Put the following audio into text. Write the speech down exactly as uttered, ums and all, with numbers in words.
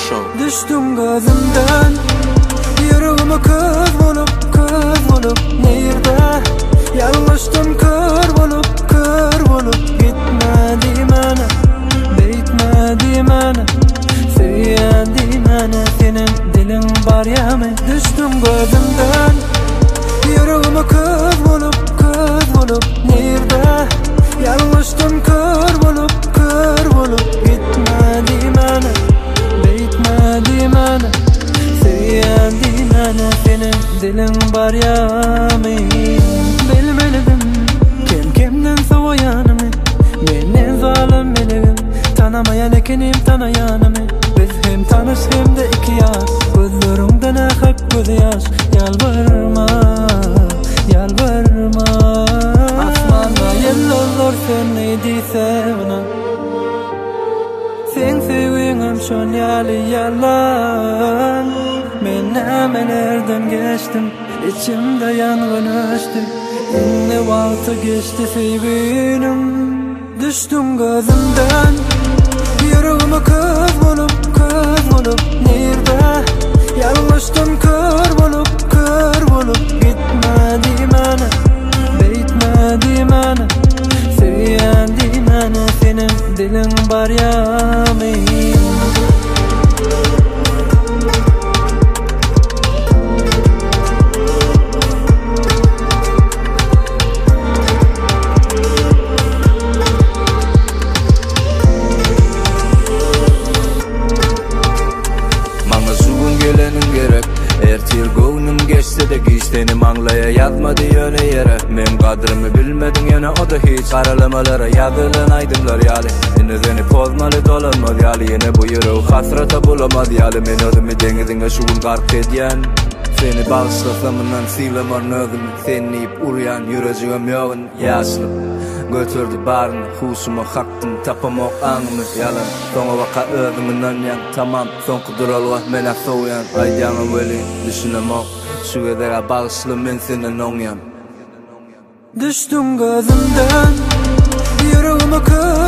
Show. Düştüm gözümden, yüreğime kız bulup, kız bulup. Nerede yanlıştım kör bulup, kör bulup. Gitmedi mene, bitmedi mene. Söylendi mene senin dilin var ya mı? Düştüm gözümden, yüreğime kız bulup, kız bulup. Nerede yanlıştım kör bulup, kör bulup. Gitmedi mene, bitmedi mene. Söylendi mene senin dilin var ya mı? Bilmelidim kim kimden soğuyanımı. Benim zalim meleğim, tanımayan ekinim tanıyanımı. Biz hem tanış hem de iki yaş. Gözlerimden akıp göz yaş. Yalvarma, yalvarma. Asmanda yıldızlar sönmedi sevna. Sen sevginim şon yalı yalan. Men nemelerden geçtim, içimde yangın açtı. Yine vakti geçti sevgilim. Düştüm gözümden, yüreğime kız bulup, kız bulup. Nerede yanlıştım kör bulup, kör bulup. Gitmedi mene, bitmedi mene. Söylendi mene senin dilin var ya mı? Ertir göğnüm geçse de giystenim anlaya yazmadı yöne yere. Men kadrımı bilmedim yana o da hiç. Karalamalara yazılan aydınlar yali. Yine seni pozmalı dolanmadı yali. Yine bu yüreği hasrata bulamadı yali. Men ödümü denizine şuun gark ediyen. Seni bağışlasamından silemar nödümü. Seni ip uruyan yüreğim yoğun yaşlı. Götürdü barını, husuma haktım, tapamak anımı yalan. Sonra vaka ödümünden yan, tamam, son kuduralva mena soğuyan. Aydanım veli, düşünemok, şu edere bağışlı men senin onyan. Düştüm gözümden, yüreğime kız